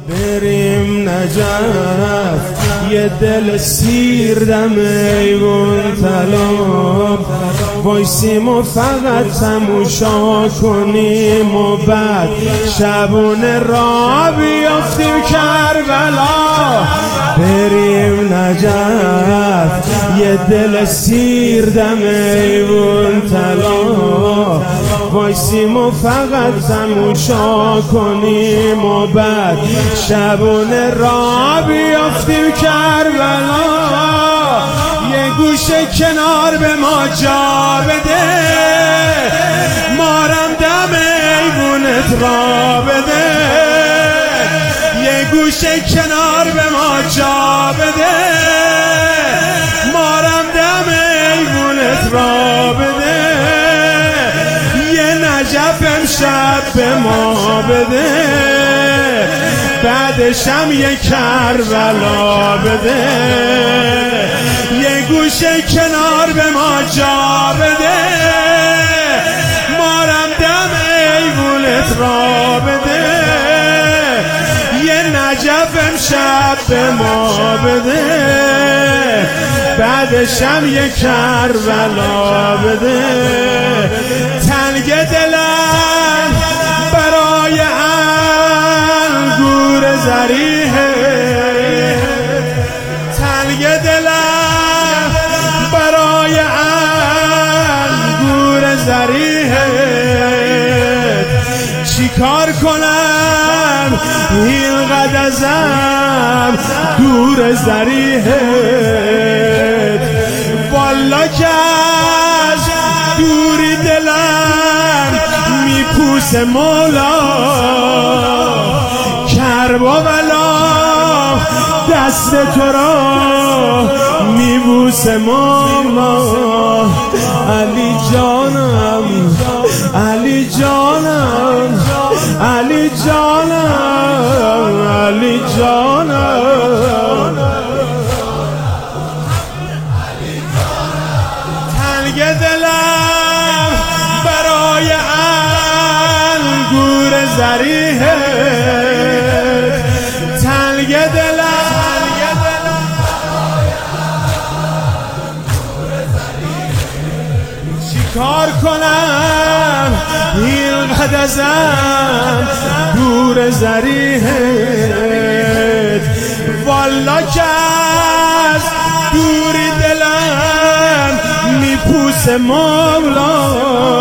بریم نجف یه دل سیر دم ایوون طلب وایسیم و فقط تماشا کنیم و بعد شبونه را بیافتیم کربلا. بریم نجف یه دل سیر دم ایوون طلب وایسیم و فقط تماشا کنیم و بعد شبونه را بیافتیم کربلا. یه گوشه کنار به ما جا بده مارم دم ایوونت را بده. یه گوشه کنار به ما جا بده مارم دم ایوونت را بده. یه نجف امشب به ما بده بعدشم یه کربلا بده. یه گوشه کنار به ما جا بده مارم دم ایوونت را بده. یه نجف امشب به ما بده بعدشم یه کربلا بده. تنگ دلم برای انگور زریحه تنگ دلم برای انگور زریحه. چی کار کنم اینقدر ازم دور زریحه. والا که از دوری دلم میپوسه مولا کرب و بلا دست تو را میبوسه مولا. علی جانم علی جانم علی جانم علی جانم. تنگ دلم برای انگور زریحه تنگ دلم چی کار کنم اینقدر ازم دور زریحه. والا که از دوری دلم میپوسه مولا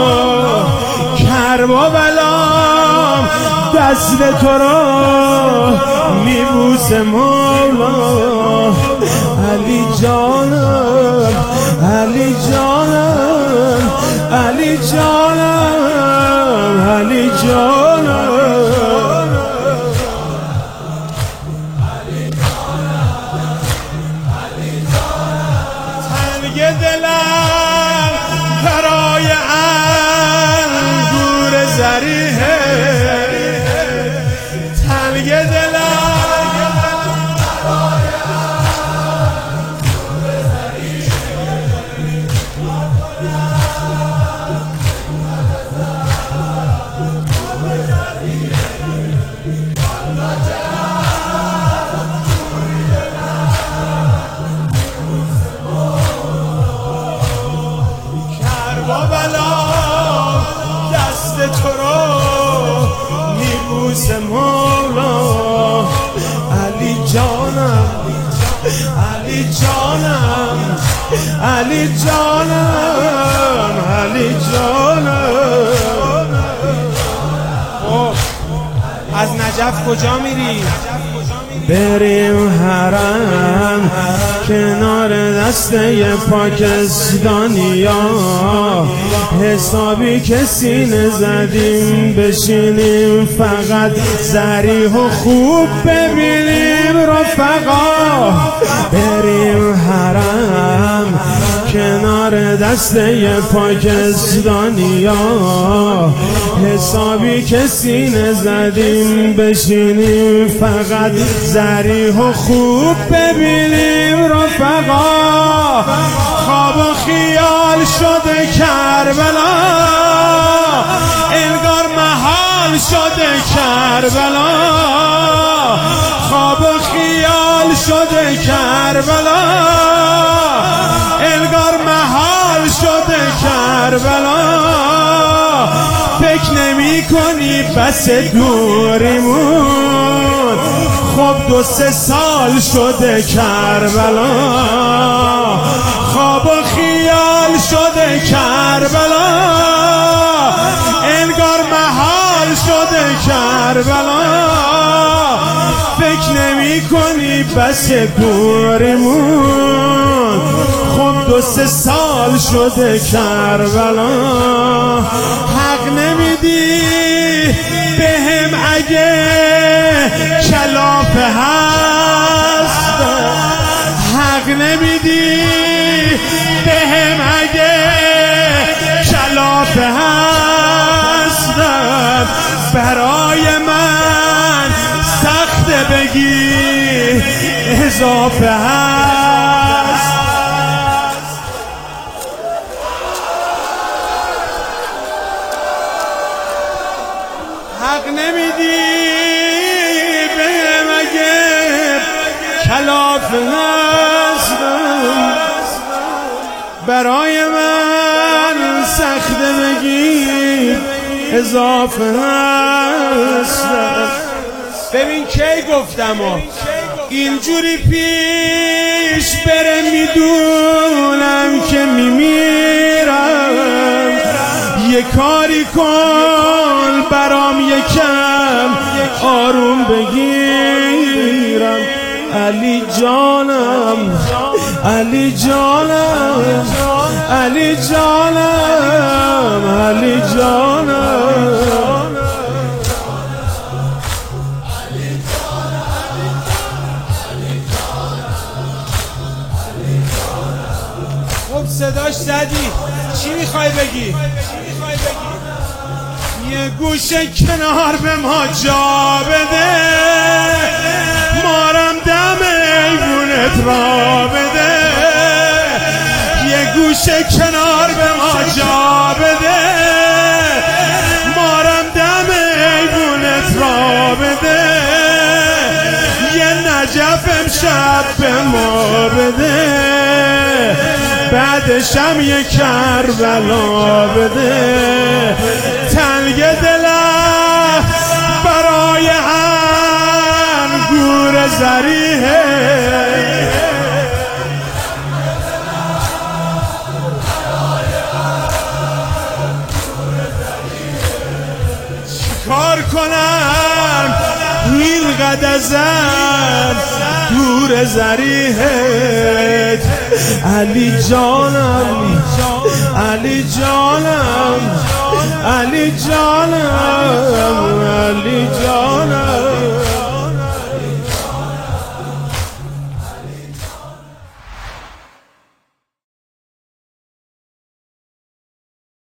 کرب و بلام دست تو را میبوسه مولا. علی جانم علی جانم علی جانم علی جانم. تنگ دلم برای انگور زریحه تنگ دلم تو رو میبوسه مولا. علی جانم علی جانم علی جانم علی جانم. از نجف کجا میری؟ بریم حرم کنار دسته پاکستانیا حسابی که سینه زدیم بشینیم فقط ذریح و خوب ببینیم رفقا. بریم حرم کنار دسته پاکستانیا حسابی که سینه زدیم بشینیم فقط ذریح و خوب ببینیم رفقا. خواب و خیال شده کربلا انگار محال شده کربلا. شده کربلا، انگار محال شده کربلا. فکر نمی کنی بس دوریمون، خب 2-3 سال شده کربلا. خواب و خیال شده کربلا، انگار محال شده کربلا. فکر نمی کنی بس دوریمون، خب 2-3 سال شده کربلا. حق نمیدی بهم اگه کلافه هست، حق نمیدی بهم اگه کلافه هست. برای من سخته بگی اضافه هست. حق نمیدی بهم اگه کلافه هست، برای من سخته بگی اضافه هست. ببین کی گفتم اینجوری پیش بره میدونم که میمیرم. یه کاری کن برام یکم آروم بگیرم. علی جانم، علی جانم، علی جانم، علی جانم. خب صداش زدی، چی میخوای بگی؟ یه گوشه کنار به ما جا بده، مارم دم ایوونت را بده. یه گوشه کنار به ما جا بده، مارم دم ایوونت را بده. یه نجف امشب به ما بده، بعدشم یه کربلا بده. تنگ دلم برای انگور زریحه، چیکار کنم اینقدر ازم دور زریحت. علی جانم، علی جانم، علی جانم.